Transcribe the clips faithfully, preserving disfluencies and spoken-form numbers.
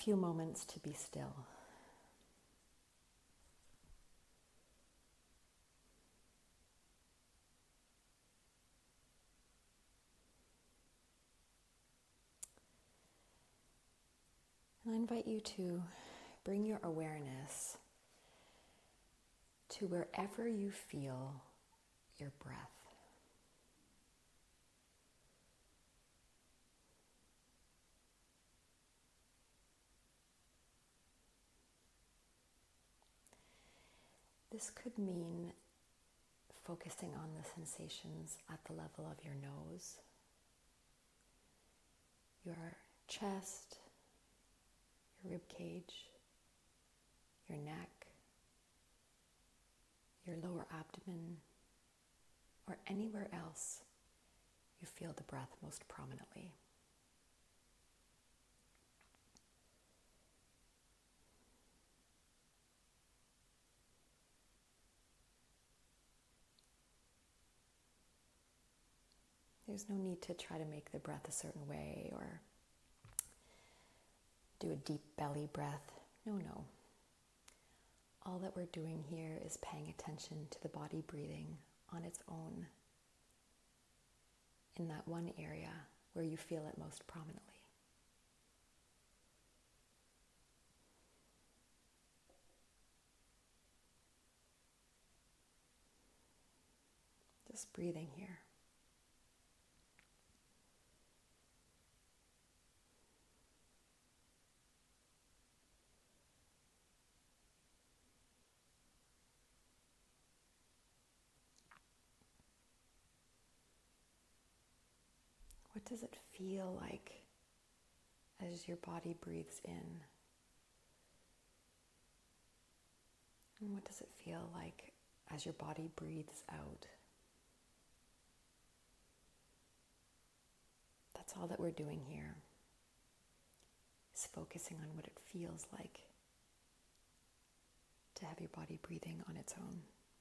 few moments to be still. And I invite you to bring your awareness to wherever you feel your breath. This could mean focusing on the sensations at the level of your nose, your chest, your rib cage, your neck, your lower abdomen, or anywhere else you feel the breath most prominently. There's no need to try to make the breath a certain way or do a deep belly breath. No, no. All that we're doing here is paying attention to the body breathing on its own in that one area where you feel it most prominently. Just breathing here. What does it feel like as your body breathes in? And what does it feel like as your body breathes out? That's all that we're doing here, is focusing on what it feels like to have your body breathing on its own.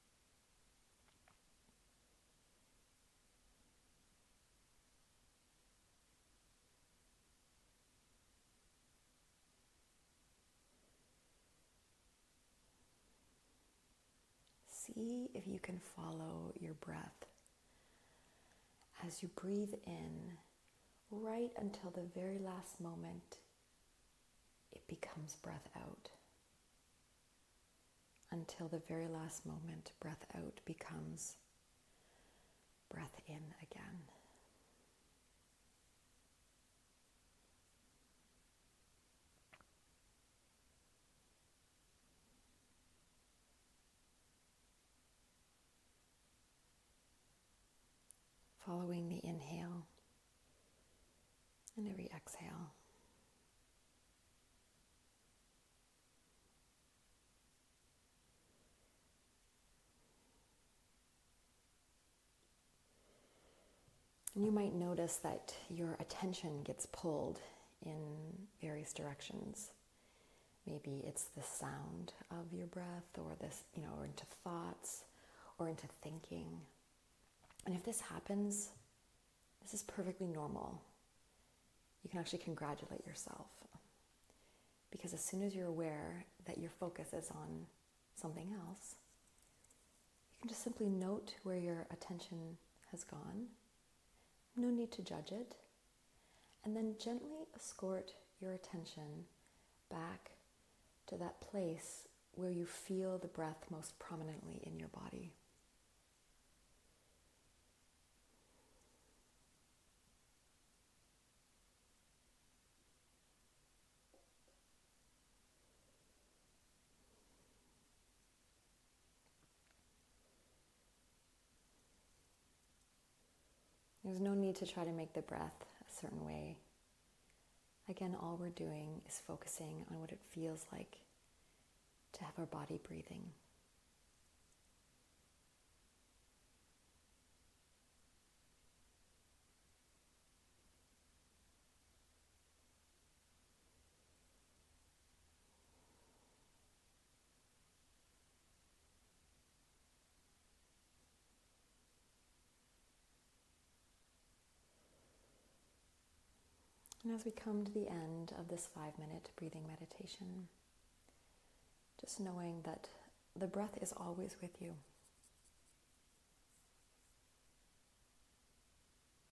See if you can follow your breath as you breathe in right until the very last moment it becomes breath out. Until the very last moment, breath out becomes breath in again. Following the inhale and every exhale. And you might notice that your attention gets pulled in various directions. Maybe it's the sound of your breath, or this, you know, or into thoughts, or into thinking. And if this happens, this is perfectly normal. You can actually congratulate yourself. Because as soon as you're aware that your focus is on something else, you can just simply note where your attention has gone. No need to judge it. And then gently escort your attention back to that place where you feel the breath most prominently in your body. There's no need to try to make the breath a certain way. Again, all we're doing is focusing on what it feels like to have our body breathing. And as we come to the end of this five-minute breathing meditation, just knowing that the breath is always with you.